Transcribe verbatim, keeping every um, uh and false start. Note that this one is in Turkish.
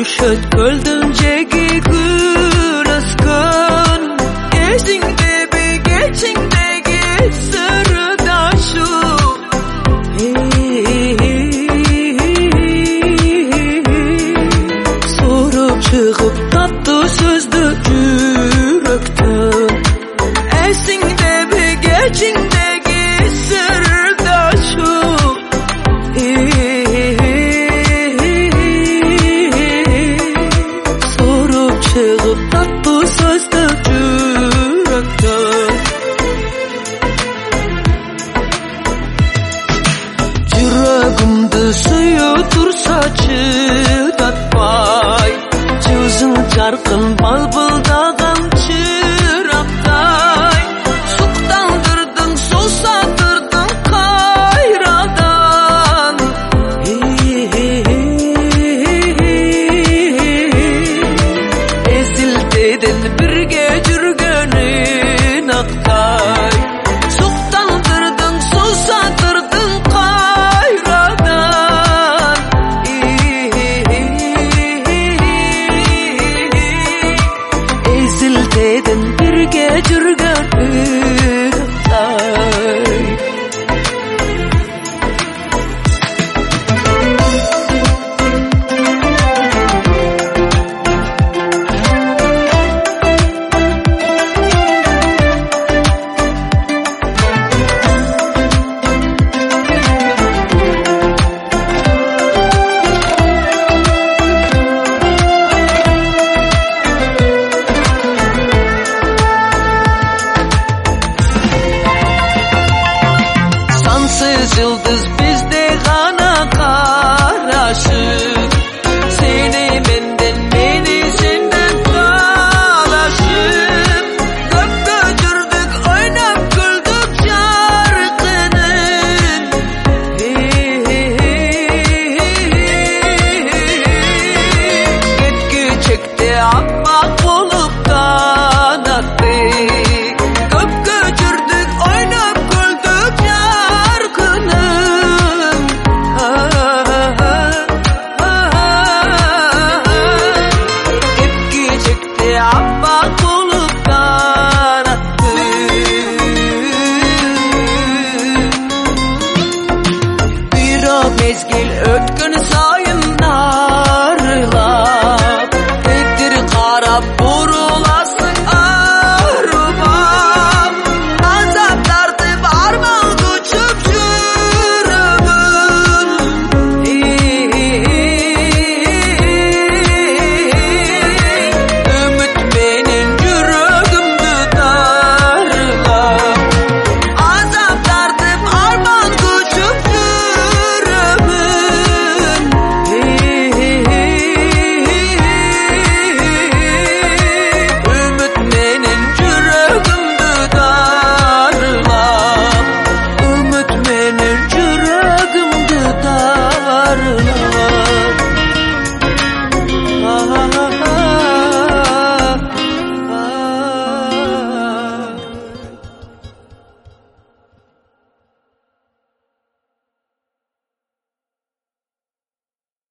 düşöt gölden jegi gün askan. Esingde bir geçingdeki sırdaşı. Sorup çıkıp tatlı sözlü yürekten. Esingde bir geçingdeki sırdaşı. Sorup çıkıp tatlı sözlü yürekten. Yüreğimde suyu tursa çıdatmay. Yüzün çarkın balbıldagan çıraktay. Suktandırdın, susatırdın kayradan. Ezildedin birge jürgenin aktay. Suktandırdın, susatırdın kayradan. Ezildedin birge jürgenin aktay. Sansız yıldız bizde gana karaşık. Seni benden, beni senden kalaşık. Göpgöcürdük, oynap güldük şarkının. Gitki çekti appak olup kanattı. Göpgöcürdük, oynap güldük şarkının. Gitki çekti appak olup kanattı. Bir o mezgil ötkün sayın narılap. Tektir karap vurur